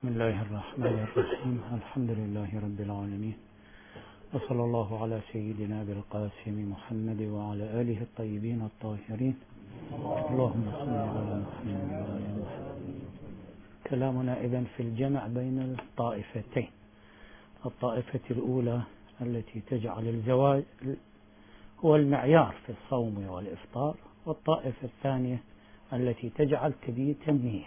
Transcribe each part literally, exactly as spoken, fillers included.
بسم الله الرحمن الرحيم. الحمد لله رب العالمين، وصلى الله على سيدنا بالقاسم محمد وعلى آله الطيبين الطاهرين. اللهم صل على محمد وعلى محمد. كلامنا إذن في الجمع بين الطائفتين، الطائفة الأولى التي تجعل الزواج هو المعيار في الصوم والإفطار، والطائفة الثانية التي تجعل تبييت النية.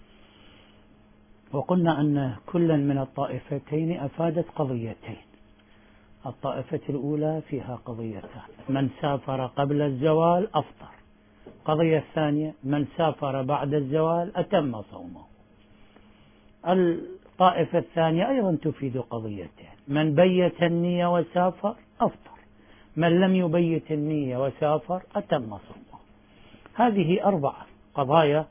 وقلنا أن كلا من الطائفتين أفادت قضيتين. الطائفة الأولى فيها قضيتان: من سافر قبل الزوال أفطر. القضية الثانية: من سافر بعد الزوال أتم صومه. الطائفة الثانية أيضا تفيد قضيتين: من بيت النية وسافر أفطر، من لم يبيت النية وسافر أتم صومه. هذه أربعة قضايا.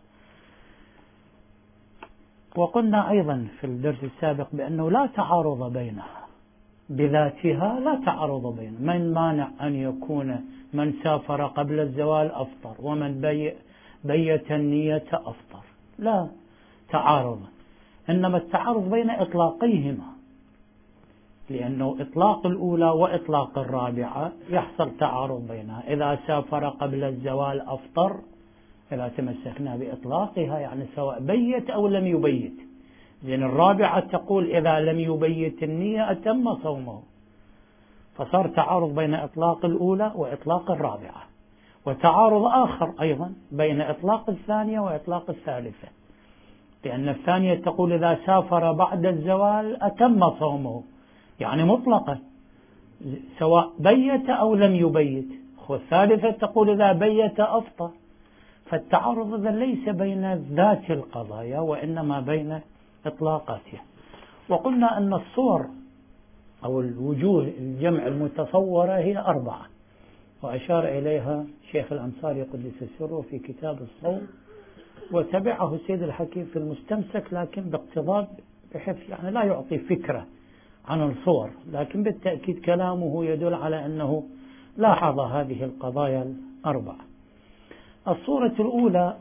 وقلنا أيضا في الدرس السابق بأنه لا تعارض بينها بذاتها، لا تعارض بينها. من مانع أن يكون من سافر قبل الزوال أفطر ومن بي بيت النية أفطر؟ لا تعارض، إنما التعارض بين إطلاقيهما، لأنه إطلاق الأولى وإطلاق الرابعة يحصل تعارض بينها. إذا سافر قبل الزوال أفطر، إذا تمسكنا بإطلاقها يعني سواء بيت أو لم يبيت. لأن الرابعة تقول إذا لم يبيت النية أتم صومه، فصار تعارض بين إطلاق الأولى وإطلاق الرابعة. وتعارض آخر أيضا بين إطلاق الثانية وإطلاق الثالثة، لأن الثانية تقول إذا سافر بعد الزوال أتم صومه، يعني مطلقا سواء بيت أو لم يبيت. والثالثة تقول إذا بيت أفطر. فالتعارض ليس بين ذات القضايا وإنما بين إطلاقاتها. وقلنا أن الصور أو الوجوه الجمع المتصورة هي أربعة، وأشار إليها شيخ الأنصاري قدس سره في كتاب الصوم، وتبعه السيد الحكيم في المستمسك، لكن باقتضاب بحيث يعني لا يعطي فكرة عن الصور، لكن بالتأكيد كلامه يدل على أنه لاحظ هذه القضايا الأربعة. الصورة الأولى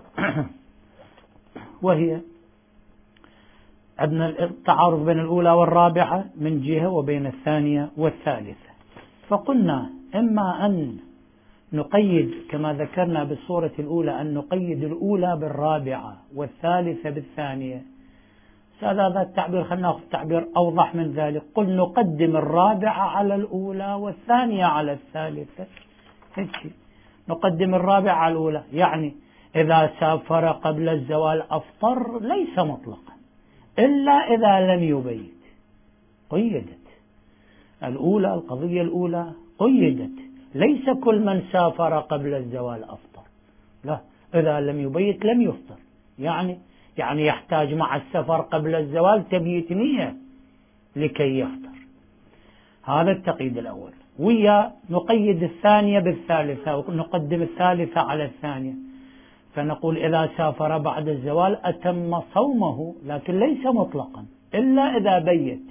وهي أن التعارض بين الأولى والرابعة من جهة وبين الثانية والثالثة. فقلنا إما أن نقيد كما ذكرنا بالصورة الأولى، أن نقيد الأولى بالرابعة والثالثة بالثانية. هذا التعبير خلنا نأخذ تعبير أوضح من ذلك. قل نقدم الرابعة على الأولى والثانية على الثالثة. هيك نقدم الرابعة على الأولى، يعني إذا سافر قبل الزوال أفطر ليس مطلقا إلا إذا لم يبيت. قيدت الأولى، القضية الأولى قيدت، ليس كل من سافر قبل الزوال أفطر، لا، إذا لم يبيت لم يفطر. يعني يعني يحتاج مع السفر قبل الزوال تبييت نية لكي يفطر. هذا التقييد الأول. ويا نقيد الثانية بالثالثة، ونقدم الثالثة على الثانية، فنقول إذا سافر بعد الزوال أتم صومه، لكن ليس مطلقا إلا إذا بيت.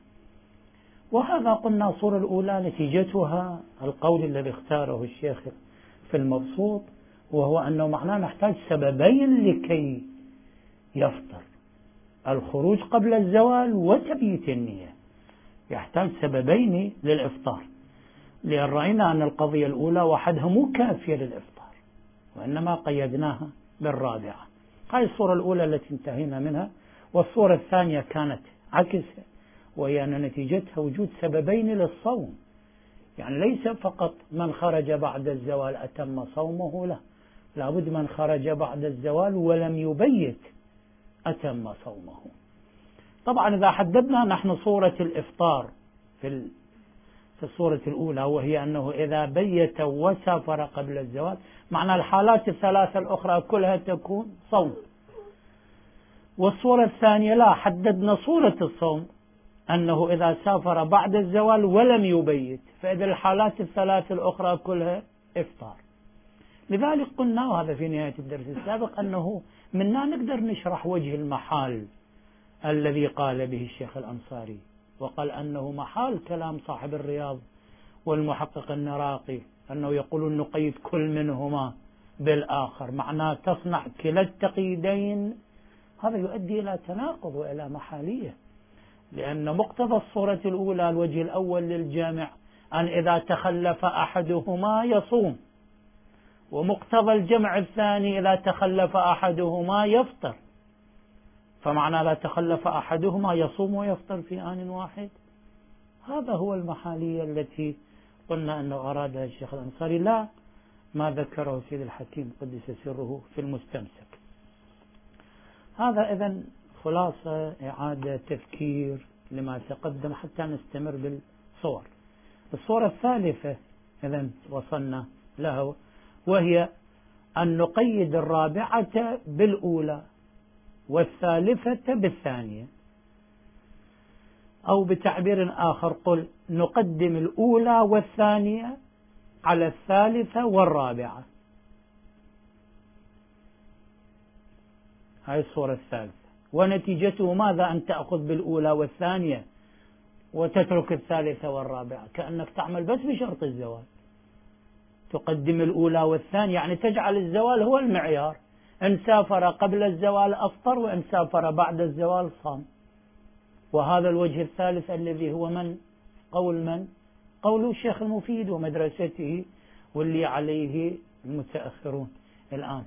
وهذا قلنا الصورة الأولى نتيجتها القول الذي اختاره الشيخ في المبسوط، وهو أنه معناه نحتاج سببين لكي يفطر: الخروج قبل الزوال وتبييت النية. يحتاج سببين للإفطار، لأن رأينا أن القضية الأولى وحدها مو كافية للإفطار، وإنما قيدناها بالرابعة. هذه الصورة الأولى التي انتهينا منها. والصورة الثانية كانت عكسها، وهي أن نتيجتها وجود سببين للصوم، يعني ليس فقط من خرج بعد الزوال أتم صومه، لا، لابد من خرج بعد الزوال ولم يبيت أتم صومه. طبعا إذا حددنا نحن صورة الإفطار في في الصورة الأولى، وهي أنه إذا بيت وسافر قبل الزوال، معنى الحالات الثلاثة الأخرى كلها تكون صوم. والصورة الثانية لا، حددنا صورة الصوم أنه إذا سافر بعد الزوال ولم يبيت، فإذا الحالات الثلاثة الأخرى كلها إفطار. لذلك قلنا، وهذا في نهاية الدرس السابق، أنه منا نقدر نشرح وجه المحال الذي قال به الشيخ الأنصاري، وقال أنه محال كلام صاحب الرياض والمحقق النراقي أنه يقولون نقيد كل منهما بالآخر، معناه تصنع كلا التقييدين هذا يؤدي إلى تناقض وإلى محالية، لأن مقتضى الصورة الأولى الوجه الأول للجامع أن إذا تخلف أحدهما يصوم، ومقتضى الجمع الثاني إذا تخلف أحدهما يفطر، فمعنى لا تخلف أحدهما يصوم ويفطر في آن واحد. هذا هو المحالية التي قلنا أنه أرادها الشيخ الأنصاري، لا ما ذكره سيد الحكيم قدس سره في المستمسك. هذا إذن خلاصة إعادة تذكير لما تقدم حتى نستمر بالصور. الصورة الثالثة إذن وصلنا له، وهي أن نقيد الرابعة بالأولى والثالثة بالثانية، أو بتعبير آخر قل نقدم الأولى والثانية على الثالثة والرابعة. هذه الصورة الثالثة، ونتيجته ماذا؟ أن تأخذ بالأولى والثانية وتترك الثالثة والرابعة، كأنك تعمل بس بشرط الزوال. تقدم الأولى والثانية يعني تجعل الزوال هو المعيار، إن سافر قبل الزوال أفطر، وإن سافر بعد الزوال صام. وهذا الوجه الثالث الذي هو من؟ قول من؟ قول الشيخ المفيد ومدرسته، واللي عليه المتأخرون الآن.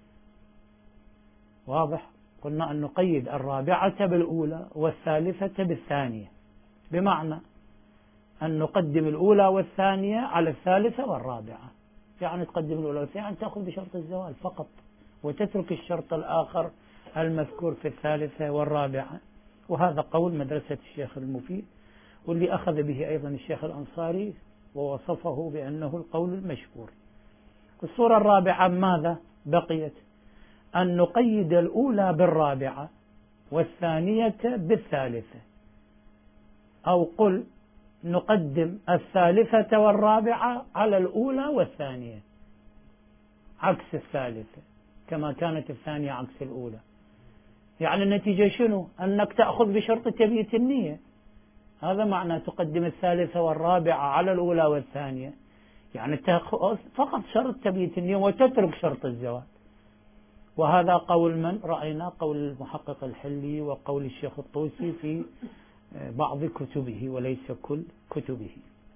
واضح؟ قلنا أن نقيد الرابعة بالأولى والثالثة بالثانية، بمعنى أن نقدم الأولى والثانية على الثالثة والرابعة، يعني تقدم الأولى والثانية يعني تأخذ بشرط الزوال فقط، وتترك الشرط الآخر المذكور في الثالثة والرابعة. وهذا قول مدرسة الشيخ المفيد، واللي أخذ به أيضا الشيخ الأنصاري ووصفه بأنه القول المشهور. الصورة الرابعة ماذا بقيت؟ أن نقيد الأولى بالرابعة والثانية بالثالثة، أو قل نقدم الثالثة والرابعة على الأولى والثانية عكس الثالثة، كما كانت الثانية عكس الأولى. يعني النتيجة شنو؟ أنك تأخذ بشرط تبييت النية. هذا معنى تقدم الثالثة والرابعة على الأولى والثانية، يعني تأخذ فقط شرط تبييت النية وتترك شرط الزواج. وهذا قول من رأينا؟ قول المحقق الحلي وقول الشيخ الطوسي في بعض كتبه وليس كل كتبه.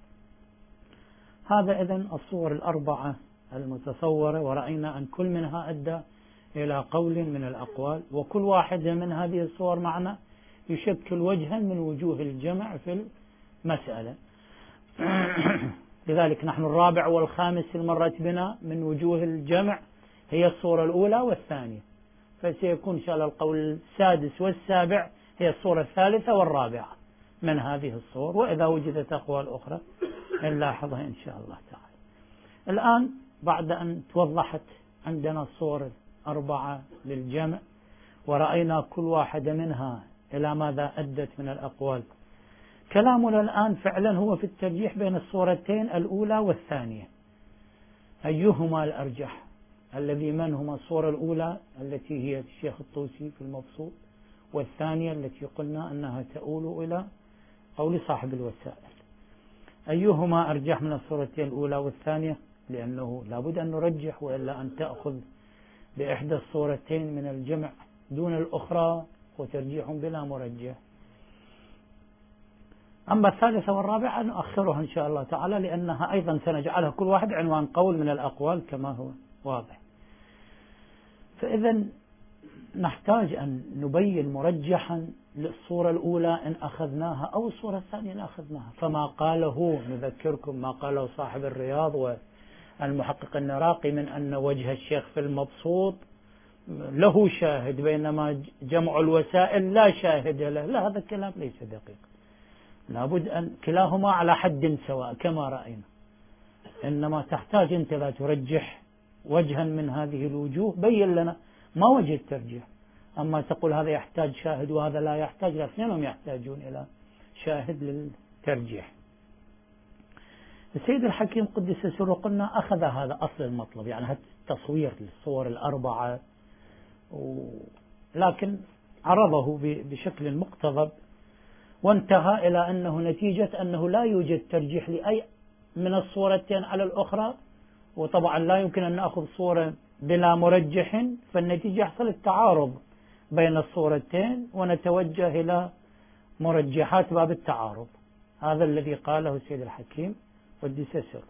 هذا إذن الصور الأربعة المتصورة، ورأينا أن كل منها أدى إلى قول من الأقوال، وكل واحدة من هذه الصور معنا يشكل وجها من وجوه الجمع في المسألة. لذلك نحن الرابع والخامس المرة بنا من وجوه الجمع هي الصورة الأولى والثانية، فسيكون إن شاء الله القول السادس والسابع هي الصورة الثالثة والرابعة من هذه الصور، وإذا وجدت أقوال أخرى نلاحظها إن شاء الله تعالى. الآن بعد أن توضحت عندنا الصور الأربعة للجمع ورأينا كل واحدة منها إلى ماذا أدت من الأقوال، كلامنا الآن فعلا هو في الترجيح بين الصورتين الأولى والثانية، أيهما الأرجح؟ الذي من هما الصورة الأولى التي هي الشيخ الطوسي في المبسوط، والثانية التي قلنا أنها تؤول إلى قول صاحب الوسائل. أيهما أرجح من الصورتين الأولى والثانية؟ لأنه لابد أن نرجح، وإلا أن تأخذ بإحدى الصورتين من الجمع دون الأخرى وترجيح بلا مرجح. أما الثالثة والرابعة نؤخرها إن شاء الله تعالى، لأنها أيضا سنجعلها كل واحد عنوان قول من الأقوال كما هو واضح. فإذا نحتاج أن نبين مرجحا للصورة الأولى إن أخذناها أو الصورة الثانية إن أخذناها. فما قاله نذكركم ما قاله صاحب الرياض والمحقق النراقي من أن وجه الشيخ في المبسوط له شاهد بينما جمع الوسائل لا شاهد له، لا، هذا الكلام ليس دقيق. لابد أن كلاهما على حد سواء كما رأينا، إنما تحتاج أنت لا ترجح وجها من هذه الوجوه، بين لنا ما وجه الترجيح. أما تقول هذا يحتاج شاهد وهذا لا يحتاج، الاثنين يحتاجون إلى شاهد للترجيح. السيد الحكيم قدس سره قلنا أخذ هذا أصل المطلب، يعني هذا التصوير للصور الأربعة، لكن عرضه بشكل مقتضب وانتهى إلى أنه نتيجة أنه لا يوجد ترجيح لأي من الصورتين على الأخرى، وطبعا لا يمكن أن نأخذ صورة بلا مرجح، فالنتيجة يحصل التعارض بين الصورتين ونتوجه إلى مرجحات باب التعارض. هذا الذي قاله السيد الحكيم قدس سره.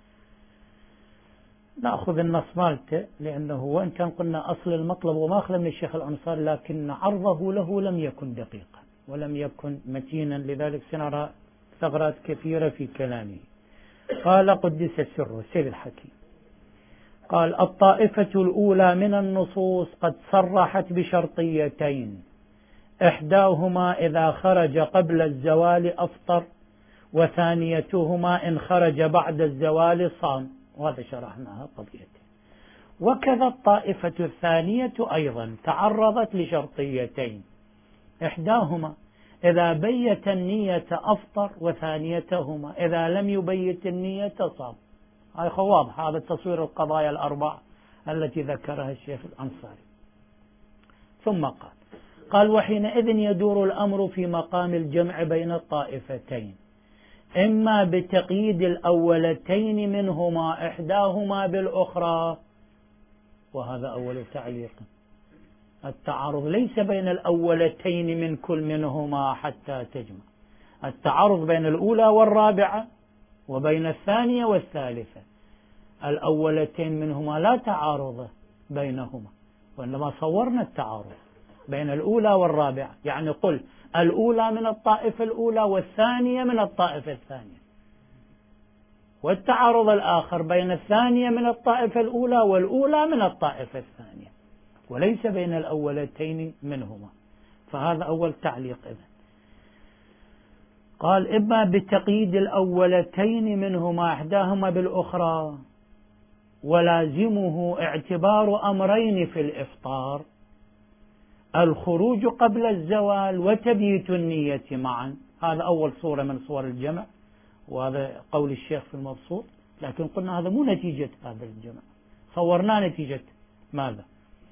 نأخذ النص مالته، لأنه وإن كان قلنا أصل المطلب وما أخذ من الشيخ الأنصاري، لكن عرضه له لم يكن دقيقا ولم يكن متينا، لذلك سنرى ثغرات كثيرة في كلامه. قال قدس سره السيد الحكيم، قال: الطائفة الأولى من النصوص قد صرحت بشرطيتين، إحداهما إذا خرج قبل الزوال أفطر، وثانيتهما إن خرج بعد الزوال صام، وهذا شرحناها قضيتين. وكذا الطائفة الثانية أيضا تعرضت لشرطيتين، إحداهما إذا بيت النية أفطر، وثانيتهما إذا لم يبيت النية صام. هاي واضح، هذا تصوير القضايا الأربع التي ذكرها الشيخ الأنصاري. ثم قال قال وحينئذ يدور الأمر في مقام الجمع بين الطائفتين، إما بتقييد الأولتين منهما إحداهما بالأخرى. وهذا أول تعليق. التعارض ليس بين الأولتين من كل منهما حتى تجمع، التعارض بين الأولى والرابعة وبين الثانية والثالثة. الأولتين منهما لا تعارض بينهما، وإنما صورنا التعارض بين الأولى والرابعة، يعني قل الأولى من الطائفة الأولى والثانية من الطائفة الثانية، والتعارض الآخر بين الثانية من الطائفة الأولى والأولى من الطائفة الثانية، وليس بين الأولتين منهما. فهذا أول تعليق. إذن قال: إما بتقييد الأولتين منهما إحداهما بالأخرى، ولازمه اعتبار أمرين في الإفطار: الخروج قبل الزوال وتبييت النية معا. هذا أول صورة من صور الجمع، وهذا قول الشيخ في المبسوط، لكن قلنا هذا مو نتيجة هذا الجمع، صورنا نتيجة ماذا؟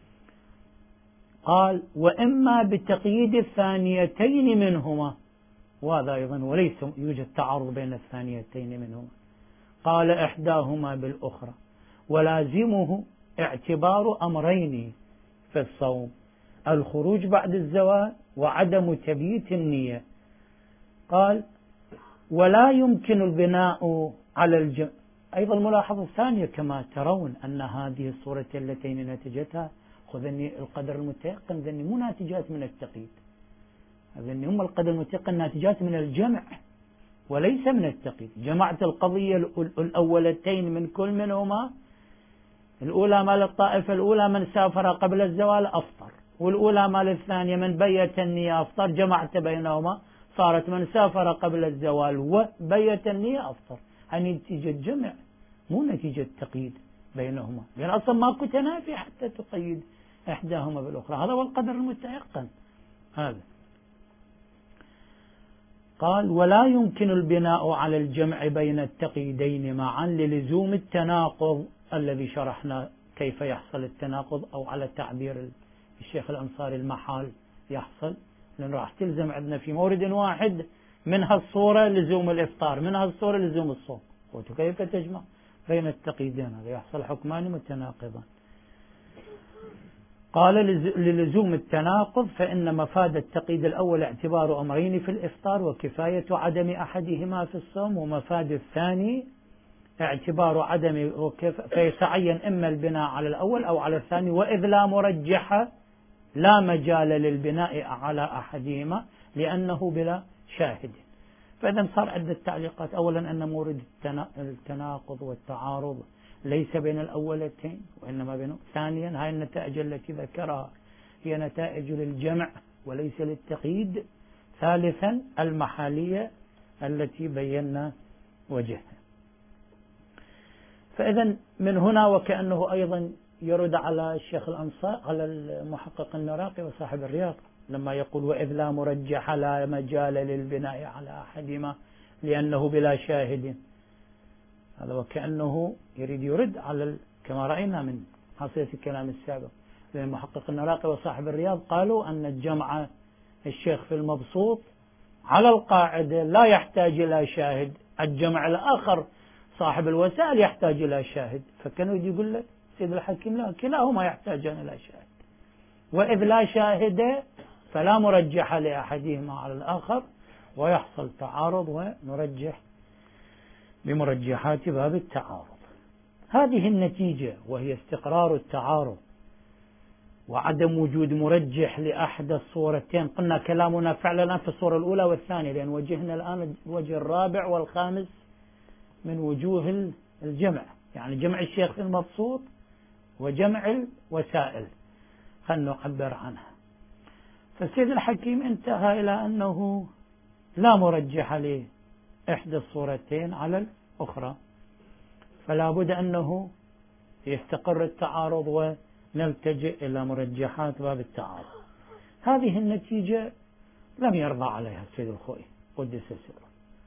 قال: وإما بتقييد الثانيتين منهما، وهذا أيضا وليس يوجد تعارض بين الثانيتين منهما. قال: إحداهما بالأخرى، ولازمه اعتبار أمرين في الصوم: الخروج بعد الزوال وعدم تبييت النية. قال: ولا يمكن البناء على الجمع. أيضا الملاحظة الثانية، كما ترون أن هذه الصورة اللتين نتجتها، خذني القدر المتيقن، ذني مو ناتجات من التقييد، ذني هم القدر المتيقن ناتجات من الجمع وليس من التقييد. جمعت القضية الأولتين من كل منهما، الأولى مال الطائفة الأولى من سافر قبل الزوال أفطر، والأولى مال الثانية من بيت النية أفطر، جمعت بينهما صارت من سافر قبل الزوال وبيت النية أفطر. هذه نتيجة جمع مو نتيجة تقييد بينهما، لأن أصلا ماكو تنافي حتى تقيد إحداهما بالأخرى. هذا هو القدر المتيقن. هذا قال: ولا يمكن البناء على الجمع بين التقييدين معا للزوم التناقض الذي شرحنا كيف يحصل التناقض، أو على تعبير الشيخ الأنصاري المحال يحصل، لأن راح تلزم عندنا في مورد واحد منها الصورة لزوم الإفطار، منها الصورة لزوم الصوم، وكيف تجمع بين التقييدين؟ هذا يحصل حكمان متناقضان. قال: للزوم التناقض فإن مفاد التقييد الأول اعتبار أمرين في الإفطار وكفاية عدم أحدهما في الصوم، ومفاد الثاني اعتبار عدم وكف... فيتعين إما البناء على الأول أو على الثاني، وإذ لا مرجح لا مجال للبناء على أحدهما لأنه بلا شاهد. فإذا صار عدة تعليقات. أولا أن مورد التناقض والتعارض ليس بين الأولتين وإنما بينهم. ثانيا هاي النتائج التي ذكرها هي نتائج للجمع وليس للتقييد. ثالثا المحالية التي بينا وجهها. فإذا من هنا وكأنه أيضا يرد على الشيخ الأنصار، على المحقق النراقي وصاحب الرياض، لما يقول: وإذ لا مرجح لا مجال للبناء على أحدهما لأنه بلا شاهد. هذا وكأنه يريد يرد على كما رأينا من حصيلة الكلام السابق، لأن المحقق النراقي وصاحب الرياض قالوا أن الجمع الشيخ في المبسوط على القاعدة لا يحتاج إلى شاهد، الجمع الآخر صاحب الوسائل يحتاج إلى شاهد. فكانوا يقول لك سيد الحكيم لا، كلاهما يحتاجان إلى شاهد. وإذ لا شاهد فلا مرجح لأحدهما على الآخر، ويحصل تعارض ونرجح بمرجحات باب التعارض. هذه النتيجة وهي استقرار التعارض وعدم وجود مرجح لأحد الصورتين. قلنا كلامنا فعلا في الصورة الأولى والثانية، لأن وجهنا الآن الوجه الرابع والخامس من وجوه الجمع، يعني جمع الشيخ في المبسوط وجمع الوسائل، خلنا نعبر عنها. فالسيد الحكيم انتهى إلى أنه لا مرجح لإحدى الصورتين على الأخرى، فلا بد أنه يستقر التعارض ونلتجئ إلى مرجحات باب التعارض. هذه النتيجة لم يرضى عليها السيد الخوئي قدس سره،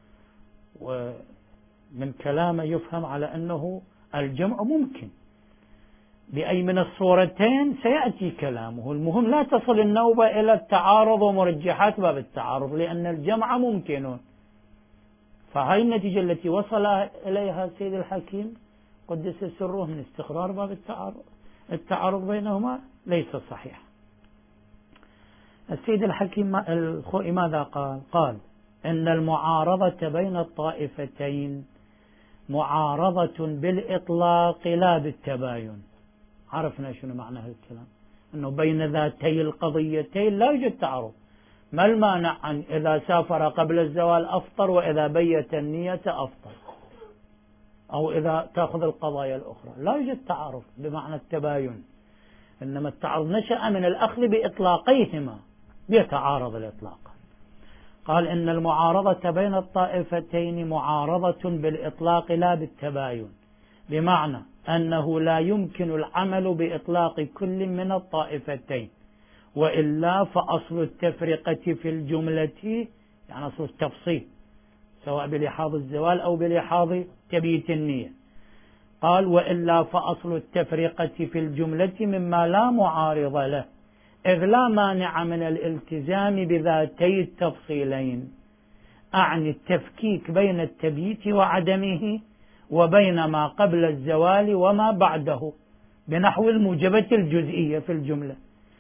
ومن كلامه يفهم على أنه الجمع ممكن بأي من الصورتين سيأتي كلامه. المهم لا تصل النوبة إلى التعارض ومرجحات باب التعارض، لأن الجمع ممكن. فهذه النتيجة التي وصل إليها السيد الحكيم قدس سره من استقرار باب التعارض التعارض بينهما ليس صحيح. السيد الحكيم الخوئي ماذا قال؟ قال إن المعارضة بين الطائفتين معارضة بالإطلاق لا بالتباين. عرفنا شنو معنى هذا الكلام، أنه بين ذاتي القضيتين لا يوجد تعارض. ما المانع عن إذا سافر قبل الزوال أفطر، وإذا بيت النية أفطر، أو إذا تأخذ القضايا الأخرى؟ لا يوجد تعارض بمعنى التباين، إنما التعارض نشأ من الأخذ بإطلاقيهما، بيتعارض الإطلاق. قال إن المعارضة بين الطائفتين معارضة بالإطلاق لا بالتباين، بمعنى أنه لا يمكن العمل بإطلاق كل من الطائفتين، وإلا فأصل التفرقة في الجملة، يعني أصل التفصيل، سواء بلحاظ الزوال أو بلحاظ تبييت النية. قال وإلا فأصل التفرقة في الجملة مما لا معارض له، إذ لا مانع من الالتزام بذاتي التفصيلين، أعني التفكيك بين التبييت وعدمه وبين ما قبل الزوال وما بعده بنحو الموجبة الجزئية في الجملة،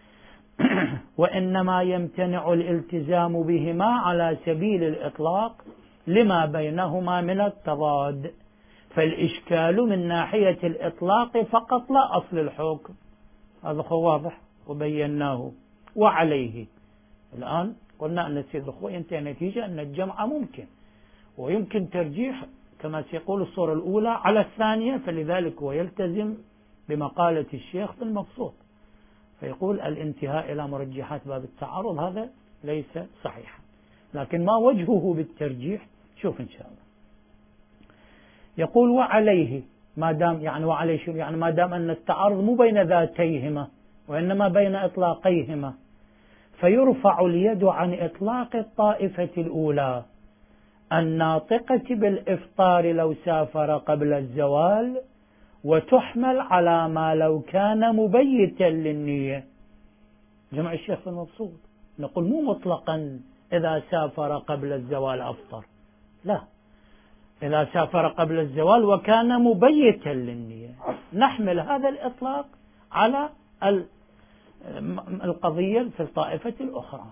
وإنما يمتنع الالتزام بهما على سبيل الإطلاق لما بينهما من التضاد، فالإشكال من ناحية الإطلاق فقط لا أصل الحكم. هذا هو واضح وبيناه. وعليه الآن قلنا أن السيد الخوئي ينتهي نتيجة أن الجمع ممكن، ويمكن ترجيح كما سيقول الصورة الأولى على الثانية، فلذلك هو يلتزم بمقالة الشيخ في المبسوط، فيقول الانتهاء إلى مرجحات باب التعارض هذا ليس صحيحا. لكن ما وجهه بالترجيح شوف إن شاء الله. يقول وعليه، ما دام يعني وعليه شو يعني؟ ما دام أن التعارض مو بين ذاتيهما وإنما بين إطلاقيهما، فيرفع اليد عن إطلاق الطائفة الأولى الناطقة بالإفطار لو سافر قبل الزوال، وتحمل على ما لو كان مبيتا للنية. جمع الشيخ في المبسوط نقول مو مطلقا إذا سافر قبل الزوال أفطر، لا، إذا سافر قبل الزوال وكان مبيتا للنية، نحمل هذا الإطلاق على القضية في الطائفة الأخرى.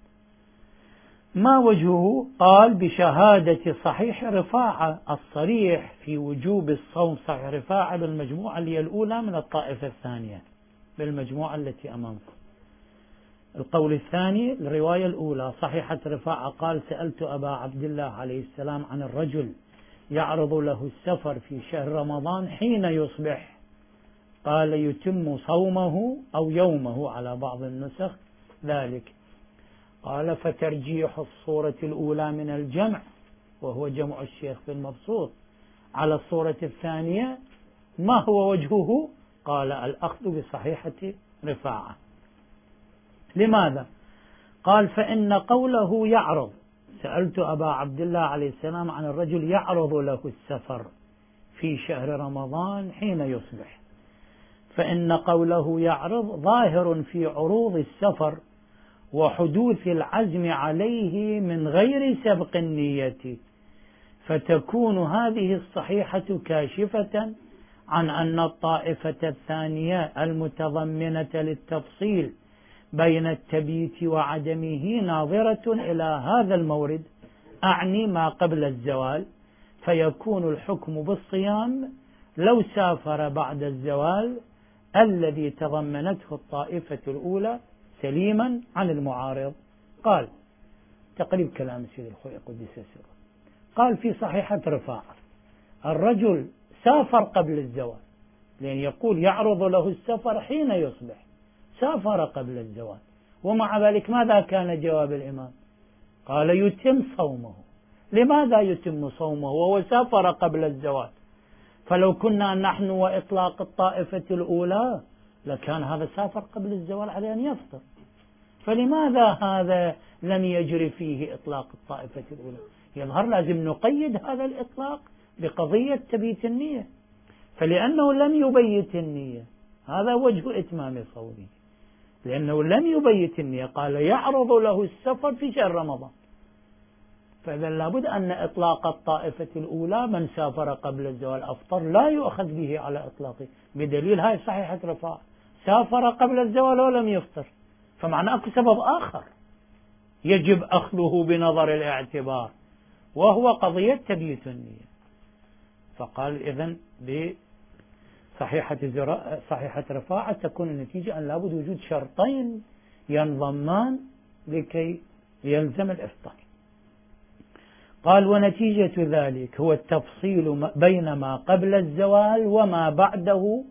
ما وجهه؟ قال بشهادة صحيح رفاعة الصريح في وجوب الصوم. صحيح رفاعة بالمجموعة اللي هي الأولى من الطائفة الثانية، بالمجموعة التي أمامكم. القول الثاني الرواية الأولى صحيحة رفاعة قال سألت أبا عبد الله عليه السلام عن الرجل يعرض له السفر في شهر رمضان حين يصبح، قال يتم صومه أو يومه على بعض النسخ ذلك. قال فترجيح الصورة الأولى من الجمع، وهو جمع الشيخ في المبسوط، على الصورة الثانية ما هو وجهه؟ قال الأخذ بصحيحة رفاعة. لماذا؟ قال فإن قوله يعرض، سألت أبا عبد الله عليه السلام عن الرجل يعرض له السفر في شهر رمضان حين يصبح، فإن قوله يعرض ظاهر في عروض السفر وحدوث العزم عليه من غير سبق النية، فتكون هذه الصحيحة كاشفة عن أن الطائفة الثانية المتضمنة للتفصيل بين التبييت وعدمه ناظرة إلى هذا المورد، أعني ما قبل الزوال، فيكون الحكم بالصيام لو سافر بعد الزوال الذي تضمنته الطائفة الأولى سليما عن المعارض. قال تقريب كلام السيد الخوئي قدس سره، قال في صحيحة رفاعة الرجل سافر قبل الزوال، لأن يقول يعرض له السفر حين يصبح، سافر قبل الزوال، ومع ذلك ماذا كان جواب الإمام؟ قال يتم صومه. لماذا يتم صومه وهو سافر قبل الزوال؟ فلو كنا نحن وإطلاق الطائفة الأولى لكان هذا سافر قبل الزوال عليه أن يفطر، فلماذا هذا لم يجري فيه إطلاق الطائفة الأولى؟ يظهر لازم نقيد هذا الإطلاق بقضية تبييت النية، فلأنه لم يبيت النية هذا وجه إتمام صومه، لأنه لم يبيت النية، قال يعرض له السفر في شهر رمضان، فإذا لابد أن إطلاق الطائفة الأولى من سافر قبل الزوال أفطر لا يؤخذ به على إطلاقه، بدليل هاي صحيحة رفاعة سافر قبل الزوال ولم يفطر، فمعنى أكو سبب آخر يجب أخذه بنظر الاعتبار وهو قضية تبييت النية. فقال إذن بصحيحة صحيحة رفاعة تكون النتيجة أن لابد وجود شرطين ينضمان لكي يلزم الإفطار. قال ونتيجة ذلك هو التفصيل بين ما قبل الزوال وما بعده،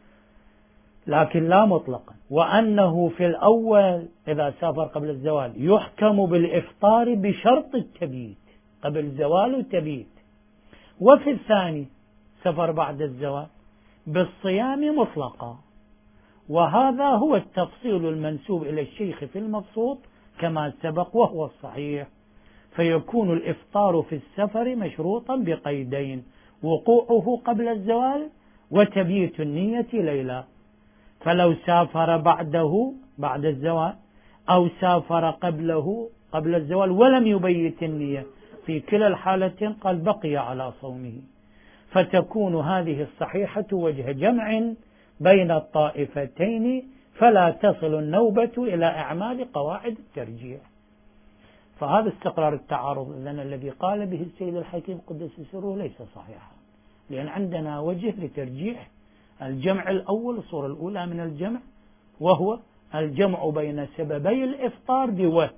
لكن لا مطلقا، وأنه في الأول إذا سافر قبل الزوال يحكم بالإفطار بشرط التبييت قبل الزوال وتبييت، وفي الثاني سفر بعد الزوال بالصيام مطلقا، وهذا هو التفصيل المنسوب إلى الشيخ في المبسوط كما سبق وهو الصحيح، فيكون الإفطار في السفر مشروطا بقيدين: وقوعه قبل الزوال وتبييت النية ليلة. فلو سافر بعده بعد الزوال أو سافر قبله قبل الزوال ولم يبيت النية في كلا الحالتين قال بقي على صومه، فتكون هذه الصحيحة وجه جمع بين الطائفتين، فلا تصل النوبة إلى إعمال قواعد الترجيح. فهذا استقرار التعارض إذن الذي قال به السيد الحكيم قدس سره ليس صحيحا، لأن عندنا وجه لترجيح الجمع الأول، الصورة الأولى من الجمع، وهو الجمع بين سببي الإفطار بوه،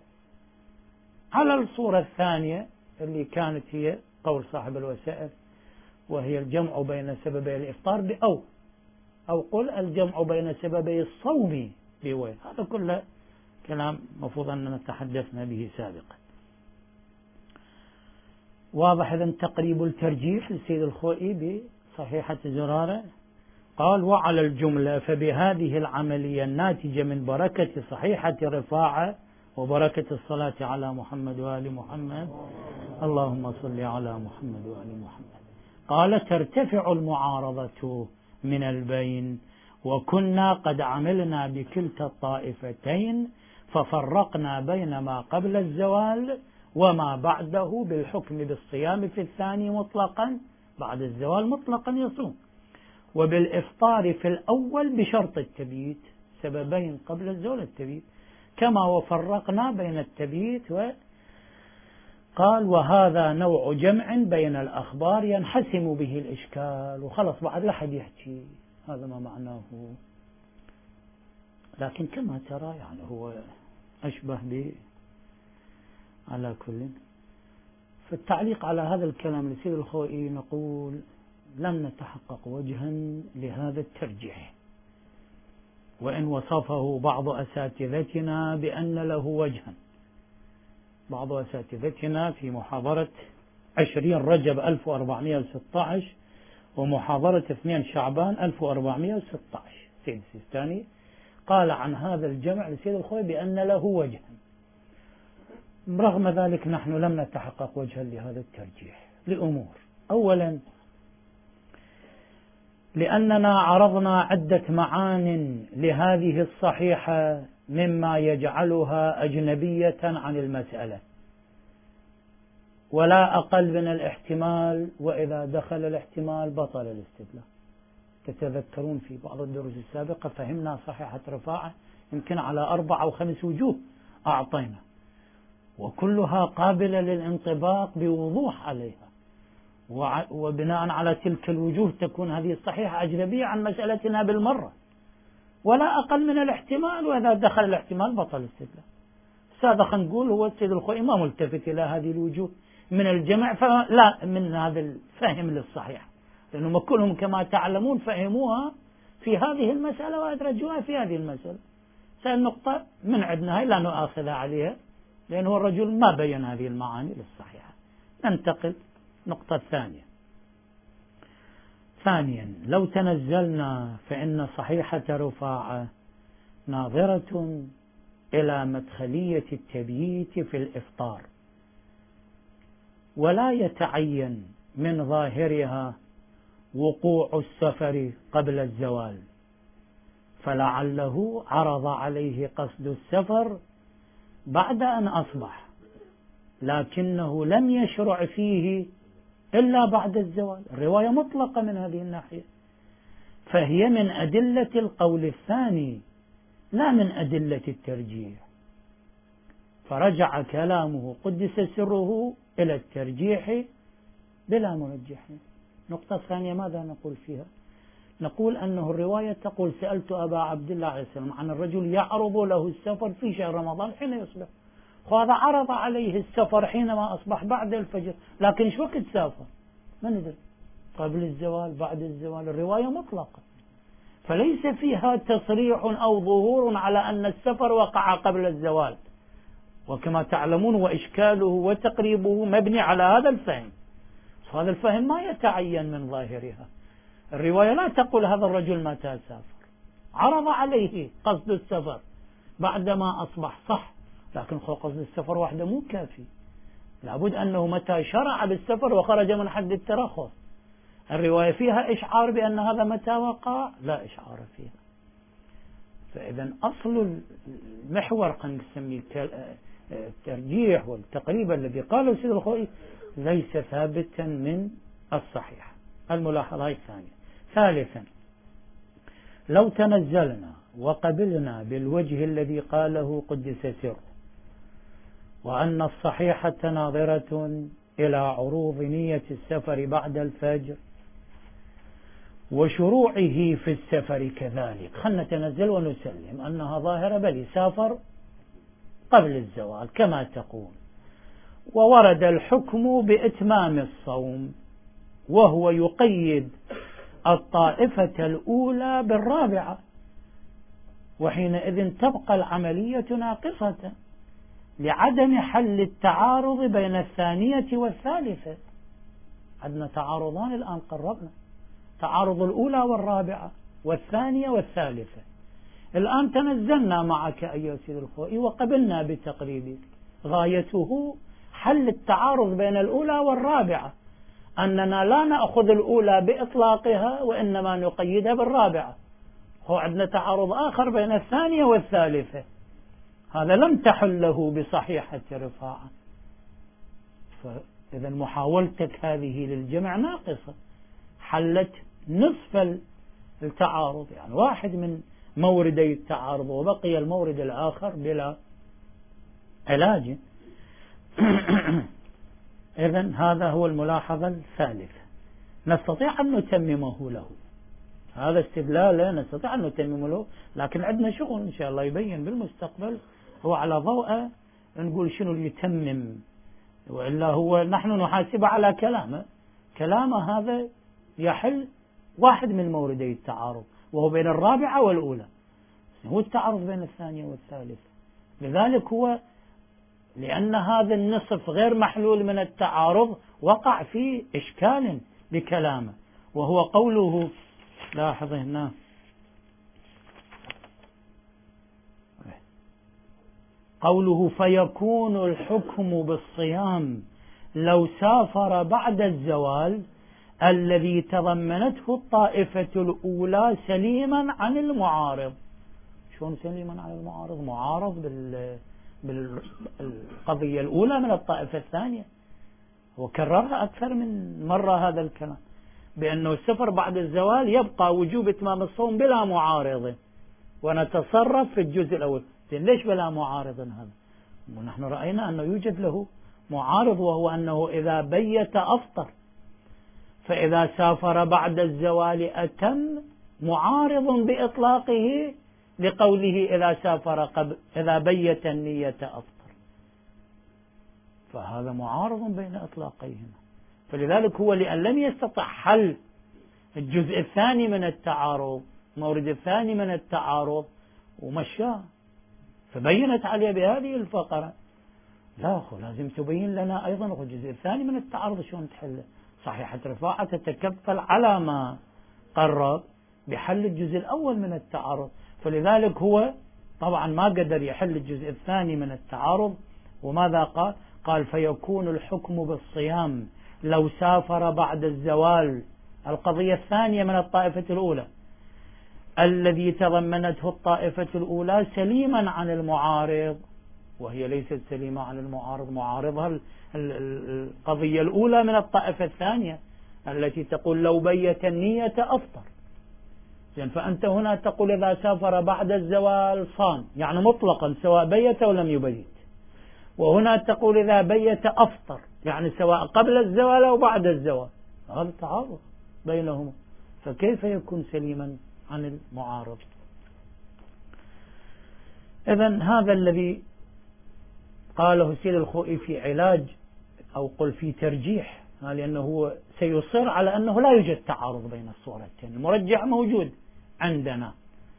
على الصورة الثانية اللي كانت هي قول صاحب الوسائل، وهي الجمع بين سببي الإفطار بأو، أو قل الجمع بين سببي الصوم بوه. هذا كله كلام مفروض أننا تحدثنا به سابقا. واضح إذن تقريب الترجيح للسيد الخوئي بصحيحة زرارة. قال وعلى الجملة فبهذه العملية الناتجة من بركة صحيحة رفاعة وبركة الصلاة على محمد وآل محمد، اللهم صل على محمد وآل محمد، قال ترتفع المعارضة من البين، وكنا قد عملنا بكلتا الطائفتين ففرقنا بين ما قبل الزوال وما بعده بالحكم بالصيام في الثاني مطلقا، بعد الزوال مطلقا يصوم، وبالإفطار في الأول بشرط التبييت، سببين قبل الزوال التبييت، كما وفرقنا بين التبييت و قال وهذا نوع جمع بين الأخبار ينحسم به الإشكال. وخلص بعد لا حد يحكي هذا ما معناه، لكن كما ترى يعني هو أشبه ب على كل. في التعليق على هذا الكلام لسيد الخوئي نقول لم نتحقق وجها لهذا الترجيح، وإن وصفه بعض أساتذتنا بأن له وجها. بعض أساتذتنا في محاضرة عشرين رجب ألف وأربعمائة وستة عشر ومحاضرة اثنين شعبان ألف وأربعمائة وستة عشر سيد السيستاني قال عن هذا الجمع لسيد الخوئي بأن له وجها. رغم ذلك نحن لم نتحقق وجها لهذا الترجيح لأمور: أولا لأننا عرضنا عدة معان لهذه الصحيحة مما يجعلها أجنبية عن المسألة، ولا أقل من الاحتمال، وإذا دخل الاحتمال بطل الاستدلال. تتذكرون في بعض الدروس السابقة فهمنا صحيحة رفاعة يمكن على أربع أو خمس وجوه أعطينا، وكلها قابلة للانطباق بوضوح عليها، وبناء على تلك الوجوه تكون هذه الصحيحة أجنبية عن مسألتنا بالمرة، ولا أقل من الاحتمال، وإذا دخل الاحتمال بطل الاستدلال. هذا خلينا نقول هو السيد الخوئي ما ملتفت إلى هذه الوجوه من الجمع، فلا من هذا الفهم للصحيح، لأنهم كلهم كما تعلمون فهموها في هذه المسألة وأدرجوها في هذه المسألة. النقطة من عندنا هاي لا نؤاخذها عليها، لأنه الرجل ما بين هذه المعاني للصحيحة. ننتقل النقطة الثانية. ثانيا، لو تنزلنا فإن صحيحة رفاعة ناظرة إلى مدخلية التبييت في الإفطار، ولا يتعين من ظاهرها وقوع السفر قبل الزوال، فلعله عرض عليه قصد السفر بعد أن أصبح، لكنه لم يشرع فيه إلا بعد الزوال. الرواية مطلقة من هذه الناحية، فهي من أدلة القول الثاني لا من أدلة الترجيح، فرجع كلامه قدس سره إلى الترجيح بلا مرجح. نقطة ثانية ماذا نقول فيها؟ نقول أنه الرواية تقول سألت أبا عبد الله عليه السلام عن الرجل يعرض له السفر في شهر رمضان حين يصبح، وهذا عرض عليه السفر حينما أصبح بعد الفجر، لكن ايش وقت سافر ما ندري، قبل الزوال بعد الزوال. الرواية مطلقة، فليس فيها تصريح أو ظهور على أن السفر وقع قبل الزوال، وكما تعلمون وإشكاله وتقريبه مبني على هذا الفهم. هذا الفهم ما يتعين من ظاهرها. الرواية لا تقول هذا الرجل متى سافر، عرض عليه قصد السفر بعدما أصبح، صح، لكن قصد السفر وحده مو كافي، لابد أنه متى شرع بالسفر وخرج من حد الترخص. الرواية فيها إشعار بأن هذا متى وقع، لا إشعار فيها. فإذا أصل المحور قد نسميه الترجيح والتقريب الذي قاله السيد الخوئي ليس ثابتا من الصحيح. الملاحظة الثانية. ثالثا، لو تنزلنا وقبلنا بالوجه الذي قاله قدس سره، وأن الصحيحة ناظرة إلى عروض نية السفر بعد الفجر وشروعه في السفر كذلك، خلنا نتنزل ونسلم أنها ظاهرة، بل سافر قبل الزوال كما تقول، وورد الحكم بإتمام الصوم، وهو يقيد الطائفة الأولى بالرابعة، وحينئذ تبقى العملية ناقصة لعدم حل التعارض بين الثانية والثالثة. عندنا تعارضان الآن قربنا، تعارض الأولى والرابعة والثانية والثالثة. الآن تنزلنا معك أيها السيد الخوئي وقبلنا بتقريبك، غايته حل التعارض بين الأولى والرابعة، أننا لا نأخذ الأولى بإطلاقها وإنما نقيدها بالرابعة. هو عندنا تعارض آخر بين الثانية والثالثة، هذا لم تحله بصحيحة رفاعة، فإذا محاولتك هذه للجمع ناقصة، حلت نصف التعارض، يعني واحد من موردي التعارض وبقي المورد الآخر بلا علاج. إذن هذا هو الملاحظة الثالثة، نستطيع أن نتممه له، هذا استدلال نستطيع أن نتممه له، لكن عندنا شغل إن شاء الله يبين بالمستقبل هو على ضوء نقول شنو اللي يتمم، وإلا هو نحن نحاسب على كلامه، كلامه هذا يحل واحد من موردي التعارض وهو بين الرابعة والأولى، هو التعارض بين الثانية والثالثة. لذلك هو لأن هذا النصف غير محلول من التعارض وقع في إشكال بكلامه، وهو قوله، لاحظ هنا قوله فيكون الحكم بالصيام لو سافر بعد الزوال الذي تضمنته الطائفة الأولى سليما عن المعارض. شلون سليما عن المعارض؟ معارض بال بالقضية الأولى من الطائفة الثانية، وكررها أكثر من مرة هذا الكلام، بأنه السفر بعد الزوال يبقى وجوب إتمام الصوم بلا معارضة، ونتصرف في الجزء الأول. ليش بلا معارض هذا؟ ونحن رأينا أنه يوجد له معارض، وهو أنه إذا بيت أفطر، فإذا سافر بعد الزوال أتم، معارض بإطلاقه لقوله إذا سافر قبل إذا بيت النية أفطر، فهذا معارض بين إطلاقيهما. فلذلك هو لأن لم يستطع حل الجزء الثاني من التعارض، المورد الثاني من التعارض، ومشاه، فبينت عليه بهذه الفقرة. لا أخو لازم تبين لنا أيضا الجزء الثاني من التعارض شلون تحله. صحيحة رفاعة تتكفل على ما قرر بحل الجزء الأول من التعارض، فلذلك هو طبعا ما قدر يحل الجزء الثاني من التعارض. وماذا قال؟ قال فيكون الحكم بالصيام لو سافر بعد الزوال، القضية الثانية من الطائفة الأولى، الذي تضمنته الطائفة الأولى سليما عن المعارض، وهي ليست سليمة عن المعارض، معارضها القضية الأولى من الطائفة الثانية التي تقول لو بيت النية أفطر. فأنت هنا تقول إذا سافر بعد الزوال صام، يعني مطلقا سواء بيت أو لم يبيت، وهنا تقول إذا بيت أفطر، يعني سواء قبل الزوال أو بعد الزوال. هذا تعارض بينهما، فكيف يكون سليما عن المعارض؟ إذن هذا الذي قاله سيد الخوئي في علاج، أو قل في ترجيح، لأنه هو سيصر على أنه لا يوجد تعارض بين الصورتين. المرجح موجود عندنا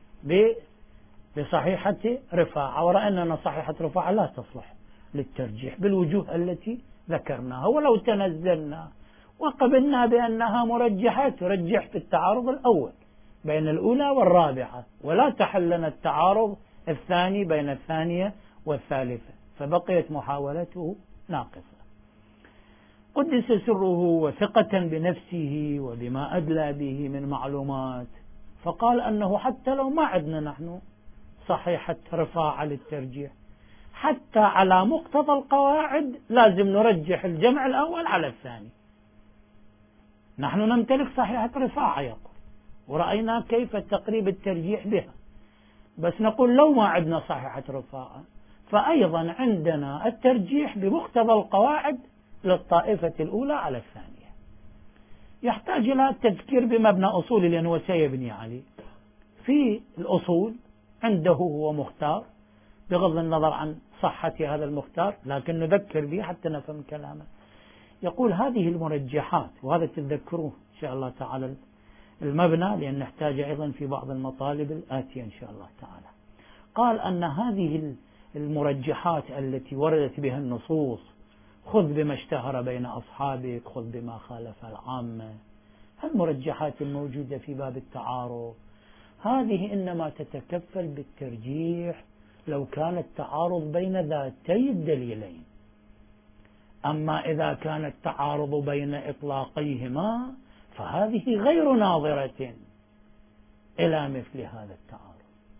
بصحيحة رفاعة، ورأينا أن صحيحة رفاعة لا تصلح للترجيح بالوجوه التي ذكرناها. ولو تنزلنا وقبلنا بأنها مرجحة، ترجح في التعارض الأول بين الأولى والرابعة، ولا تحل لنا التعارض الثاني بين الثانية والثالثة، فبقيت محاولته ناقصة. قدس سره وثقة بنفسه وبما أدلى به من معلومات، فقال أنه حتى لو ما عندنا نحن صحيحة رفاعة للترجيح، حتى على مقتضى القواعد لازم نرجح الجمع الأول على الثاني. نحن نمتلك صحيحة رفاعة يقول، ورأينا كيف تقريب الترجيح بها، بس نقول لو ما عندنا صحيحة رفاعة فأيضا عندنا الترجيح بمقتضى القواعد للطائفة الأولى على الثانية. يحتاج إلى تذكير بمبنى أصولي لأنه سيبني عليه. في الأصول عنده هو مختار، بغض النظر عن صحة هذا المختار، لكن نذكر به حتى نفهم كلامه. يقول هذه المرجحات، وهذا تذكروه إن شاء الله تعالى المبنى، لأن نحتاج أيضا في بعض المطالب الآتية إن شاء الله تعالى. قال أن هذه المرجحات التي وردت بها النصوص، خذ بما اشتهر بين أصحابك، خذ بما خالف العامة، المرجحات الموجودة في باب التعارض هذه إنما تتكفل بالترجيح لو كان التعارض بين ذاتي الدليلين. أما إذا كان التعارض بين إطلاقيهما فهذه غير ناظرة إلى مثل هذا التعارض،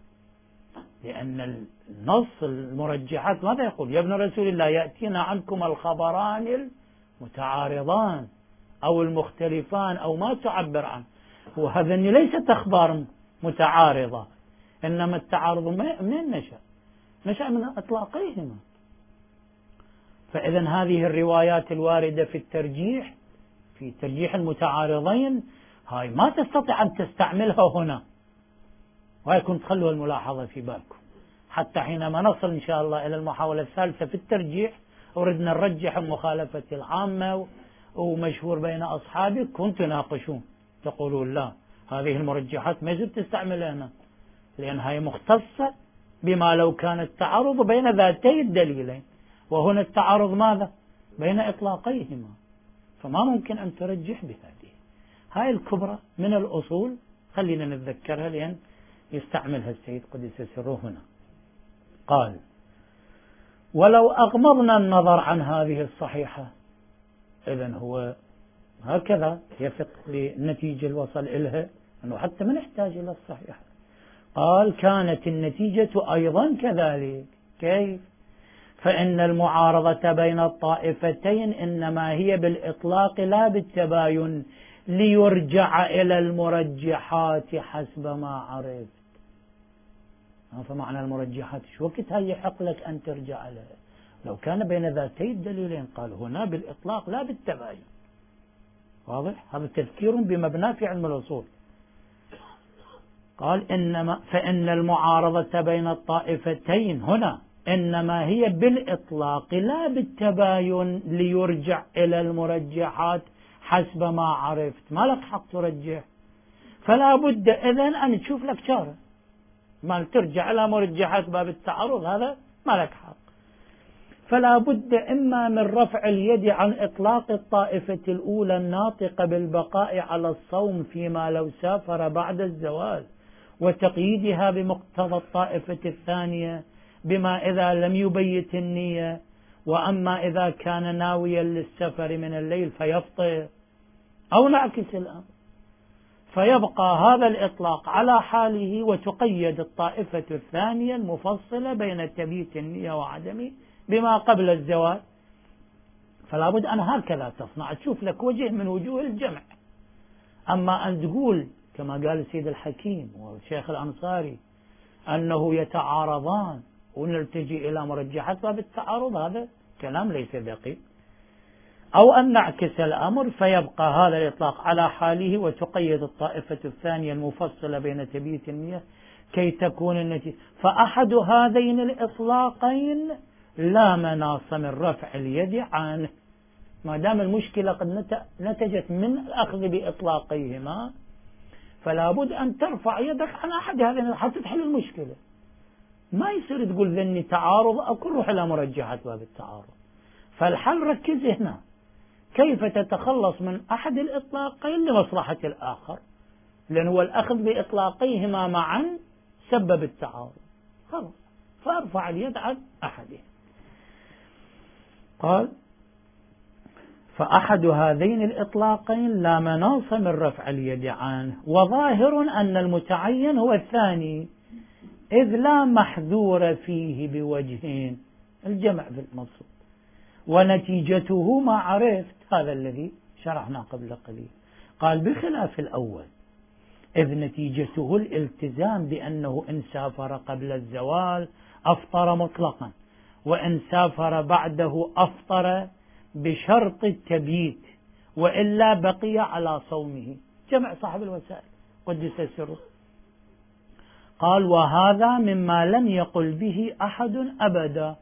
لأن النص المرجحات ماذا يقول؟ يا ابن رسول الله يأتينا عنكم الخبران المتعارضان أو المختلفان أو ما تعبر عنه، وهذا ليست أخبار متعارضة، إنما التعارض من نشأ؟ نشأ من إطلاقيهما. فإذا هذه الروايات الواردة في الترجيح، في ترجيح المتعارضين، هاي ما تستطيع أن تستعملها هنا، وهي كنت خلوا الملاحظة في بالكم حتى حينما نصل إن شاء الله إلى المحاولة الثالثة في الترجيح وردنا نرجح مخالفة العامة ومشهور بين أصحابك، كنت تناقشون تقولون لا هذه المرجحات ما يجب تستعملها هنا، لأن هي مختصة بما لو كان التعارض بين ذاتي الدليلين، وهنا التعارض ماذا؟ بين إطلاقيهما، فما ممكن أن ترجح بهذه. هاي الكبرى من الأصول خلينا نتذكرها لأن يستعملها السيد قدس سره هنا. قال ولو أغمضنا النظر عن هذه الصحيحة، إذن هو هكذا يثق للنتيجة الوصل إلها أنه حتى ما نحتاج إلى الصحيحة. قال كانت النتيجة أيضا كذلك. كيف؟ فإن المعارضة بين الطائفتين إنما هي بالإطلاق لا بالتباين، ليرجع إلى المرجحات حسب ما عرفت. فمعنى المرجحات شو وقتها يحق لك أن ترجع لها؟ لو كان بين ذاتي الدليلين قال هنا بالإطلاق لا بالتباين. واضح؟ هذا تذكير بمبنى في علم الأصول. قال إنما فإن المعارضة بين الطائفتين هنا إنما هي بالإطلاق لا بالتباين ليرجع إلى المرجحات حسب ما عرفت. ما لك حق ترجح، فلا بد إذن أن تشوف لك شارة ما ترجع إلى مرجحات باب التعارض، هذا ما لك حق. فلا بد إما من رفع اليد عن إطلاق الطائفة الأولى الناطقة بالبقاء على الصوم فيما لو سافر بعد الزوال، وتقييدها بمقتضى الطائفة الثانية بما إذا لم يبيت النية، وأما إذا كان ناويا للسفر من الليل فيفطر، أو نعكس الأمر فيبقى هذا الإطلاق على حاله وتقيد الطائفة الثانية المفصلة بين تبيت النية وعدمه بما قبل الزوال. فلا بد أن هكذا تصنع، تشوف لك وجه من وجوه الجمع. أما أن تقول كما قال السيد الحكيم والشيخ الأنصاري أنه يتعارضان ونلتجي إلى مرجحات باب التعارض، هذا كلام ليس دقيق. أو أن نعكس الأمر فيبقى هذا الإطلاق على حاله وتقيد الطائفة الثانية المفصلة بين تبييت النية كي تكون النتيجة. فأحد هذين الإطلاقين لا مناص من رفع اليد عنه، ما دام المشكلة قد نتجت من الأخذ بإطلاقيهما، فلا بد أن ترفع يدك عن أحد هذين حتى تحل المشكلة. ما يصير تقول ذني تعارض أو كل روح إلى مرجحات باب التعارض. فالحل ركز هنا كيف تتخلص من أحد الإطلاقين لمصلحة الآخر، لأن هو الأخذ بإطلاقيهما معا سبب التعارض. خلاص فارفع اليد عن أحدهم. قال فأحد هذين الإطلاقين لا مناص من رفع اليد عنه، وظاهر أن المتعين هو الثاني إذ لا محذور فيه بوجهين، الجمع في المقصود، ونتيجته ما عرفت، هذا الذي شرحنا قبل قليل. قال بخلاف الأول إذ نتيجته الالتزام بأنه إن سافر قبل الزوال أفطر مطلقا، وإن سافر بعده أفطر بشرط التبييت، وإلا بقي على صومه. جمع صاحب الوسائل قدس سره. قال وهذا مما لم يقل به أحد أبدا.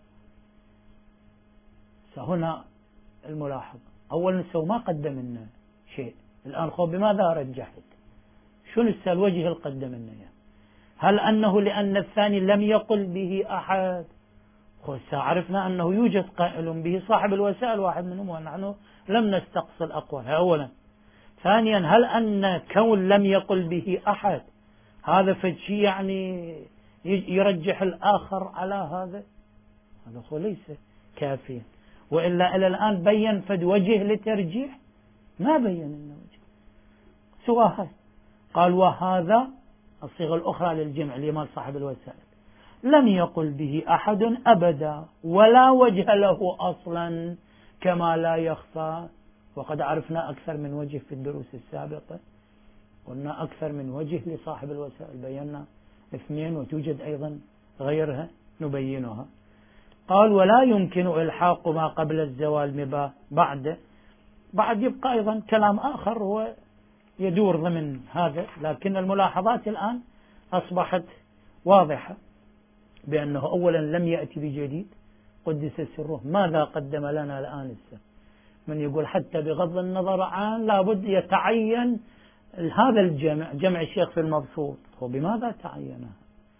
هنا الملاحظة أولا سو ما قدم لنا شيء، الآن خو بماذا رجحت؟ شنو الوجه اللي قدم لنا؟ هل أنه لأن الثاني لم يقل به أحد؟ عرفنا أنه يوجد قائل به صاحب الوسائل واحد منهم ونحن لم نستقص الأقوال. أولا. ثانيا هل أن كون لم يقل به أحد هذا فشي يعني يرجح الآخر على هذا؟ هذا هو ليس كافيا، وإلا إلى الآن بين فد وجه لترجيح؟ ما بين لنا وجه سوى هذا. قال وهذا الصيغة الأخرى للجمع لمال صاحب الوسائل لم يقل به أحد أبدا ولا وجه له أصلا كما لا يخفى. وقد عرفنا أكثر من وجه في الدروس السابقة، قلنا أكثر من وجه لصاحب الوسائل، بينا اثنين وتوجد أيضا غيرها نبينها. قال ولا يمكن إلحاق ما قبل الزوال بعد بعد يبقى أيضا كلام آخر هو يدور ضمن هذا، لكن الملاحظات الآن أصبحت واضحة بأنه أولا لم يأتي بجديد قدس سره. ماذا قدم لنا الآن السنة؟ من يقول حتى بغض النظر عن لابد يتعين هذا الجمع، جمع الشيخ في المبسوط، وبماذا تعينها؟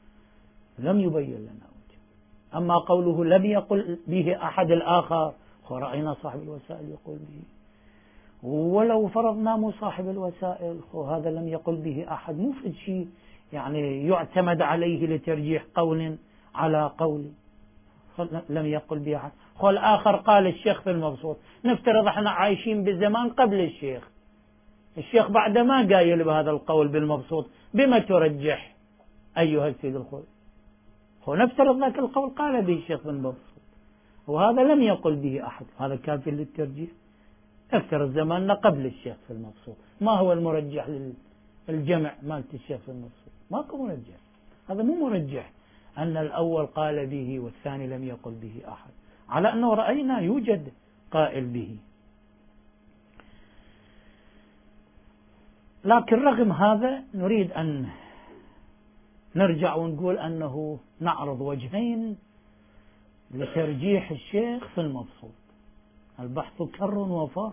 لم يبين لنا وجه. أما قوله لم يقل به أحد الآخر، ورأينا صاحب الوسائل يقول به، ولو فرضنا مو صاحب الوسائل وهذا لم يقل به أحد، مو في شيء يعني يعتمد عليه لترجيح قول على قول. لم يقل به أحد. والآخر قال الشيخ في المبسوط، نفترض احنا عايشين بزمان قبل الشيخ، الشيخ بعد ما قايل بهذا القول بالمبسوط، بما ترجح أيها السيد الخوي؟ هو نفترض ذاك القول قال به الشيخ في المبسوط وهذا لم يقل به أحد، هذا كافي للترجيح. نفترض زماننا قبل الشيخ في المبسوط، ما هو المرجح للجمع مالت الشيخ في المبسوط؟ ماكو مرجح، هذا مو مرجح أن الأول قال به والثاني لم يقل به أحد، على أنه رأينا يوجد قائل به. لكن رغم هذا نريد أن نرجع ونقول أنه نعرض وجهين لترجيح الشيخ في المبسوط. البحث كر وفار،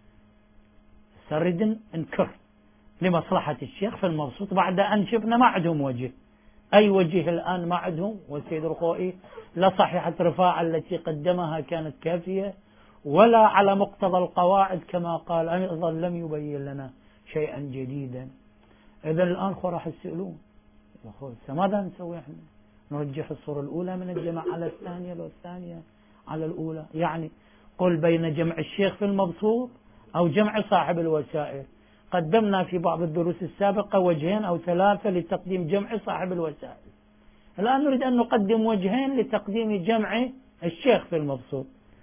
سرد انكر لمصلحة الشيخ في المبسوط بعد أن شفنا ما عندهم وجه. أي وجه الآن ما عندهم؟ والسيد الخوئي لا صحيحة رفاعة التي قدمها كانت كافية، ولا على مقتضى القواعد كما قال أيضا لم يبين لنا شيئا جديدا. إذا الآن خو راح يسألون ماذا نسوي احنا؟ نرجح الصورة الأولى من الجمع على الثانية لو الثانية على الأولى، يعني قل بين جمع الشيخ في المبسوط أو جمع صاحب الوسائل. قدمنا في بعض الدروس السابقة وجهين أو ثلاثة لتقديم جمع صاحب الوسائل، الآن نريد أن نقدم وجهين لتقديم جمع الشيخ في المبسوط.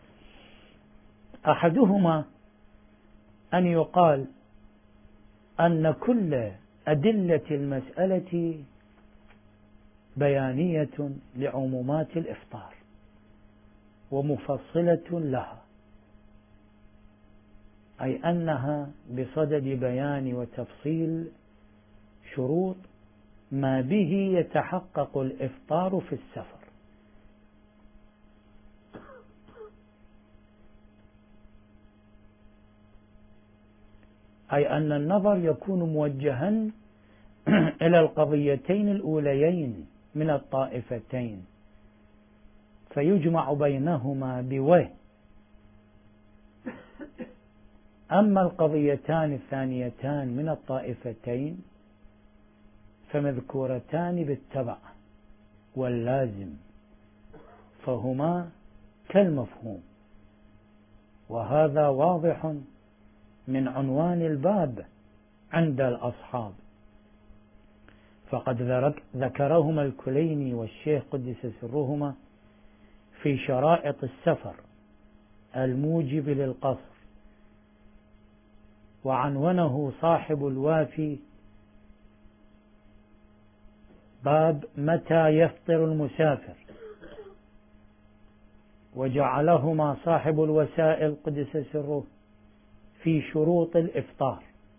أحدهما أن يقال أن كل أدلة المسألة بيانية لعمومات الإفطار ومفصلة لها، أي أنها بصدد بيان وتفصيل شروط ما به يتحقق الإفطار في السفر. أي أن النظر يكون موجها إلى القضيتين الأوليين من الطائفتين فيجمع بينهما بوجه، أما القضيتان الثانيتان من الطائفتين فمذكورتان بالتبع واللازم، فهما كالمفهوم، وهذا واضح من عنوان الباب عند الأصحاب، فقد ذكرهما الكليني والشيخ قدس سرهما في شرائط السفر الموجب للقصر، وعنونه صاحب الوافي باب متى يفطر المسافر، وجعلهما صاحب الوسائل قدس سره في شروط الإفطار.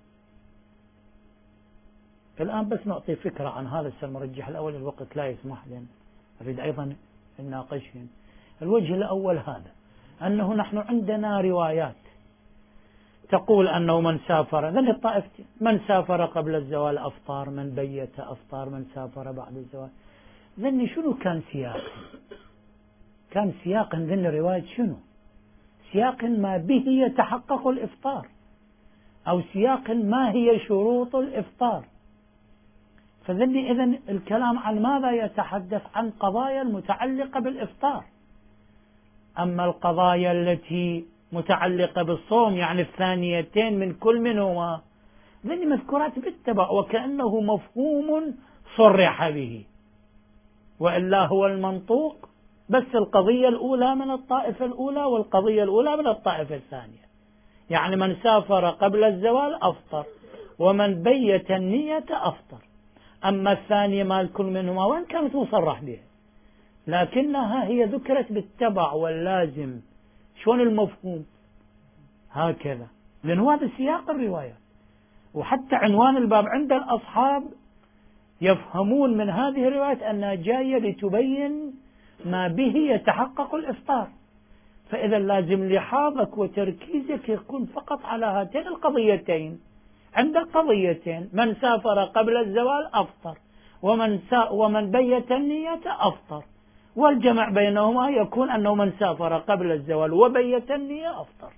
الآن بس نعطي فكرة عن هذا المرجح الأول، الوقت لا يسمح لنا، أريد أيضا نناقشهم. الوجه الأول هذا أنه نحن عندنا روايات تقول أنه من سافر، ذن الطائفتين، من سافر قبل الزوال أفطار، من بيت أفطار، من سافر بعد الزوال. ذن شنو كان سياق؟ كان سياق ذن الرواية شنو؟ سياق ما به يتحقق الإفطار، أو سياق ما هي شروط الإفطار. فذن إذن الكلام عن ماذا يتحدث؟ عن قضايا المتعلقة بالإفطار. أما القضايا التي متعلقة بالصوم يعني الثانيتين من كل منهما ذن مذكورات بالتبع وكأنه مفهوم صرح به، وإلا هو المنطوق بس القضية الأولى من الطائفة الأولى والقضية الأولى من الطائفة الثانية، يعني من سافر قبل الزوال أفطر ومن بيت النية أفطر. أما الثانية ما الكل منهما وإن كانت مصرح بها لكنها هي ذكرت بالتبع واللازم. شلون المفهوم؟ هكذا، لأن هذا سياق الرواية، وحتى عنوان الباب عند الأصحاب يفهمون من هذه الرواية أنها جاية لتبين ما به يتحقق الإفطار. فإذا لازم لحاظك وتركيزك يكون فقط على هاتين القضيتين. عند القضيتين من سافر قبل الزوال أفطر ومن, سا ومن بيت النية أفطر، والجمع بينهما يكون أنه من سافر قبل الزوال وبيت النية أفطر.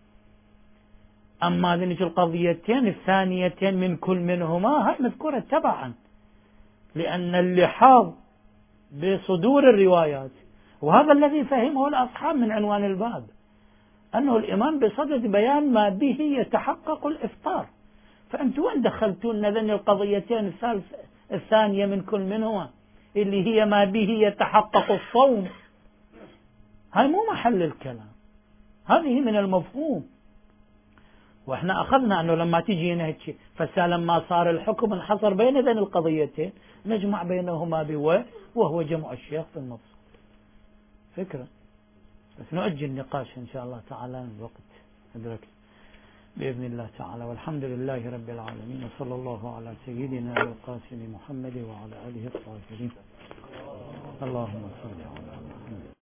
أما ذنك القضيتين الثانيتين من كل منهما هاي مذكورة تبعا، لأن اللحاظ بصدور الروايات، وهذا الذي فهمه الأصحاب من عنوان الباب، أنه الإمام بصدد بيان ما به يتحقق الإفطار. فأنتم وين دخلتون ذن القضيتين الثانية من كل منهما اللي هي ما به يتحقق الصوم؟ هاي مو محل الكلام، هذه من المفهوم. وإحنا أخذنا أنه لما تجينا هيك فلما صار الحكم انحصر بين ذين القضيتين نجمع بينهما بو وهو جمع الشيخ في النص. فكرة، بس نؤجل النقاش إن شاء الله تعالى الوقت أدرك بإذن الله تعالى. والحمد لله رب العالمين، وصلى الله على سيدنا القاسم محمد وعلى آله الطاهرين. اللهم صل على محمد.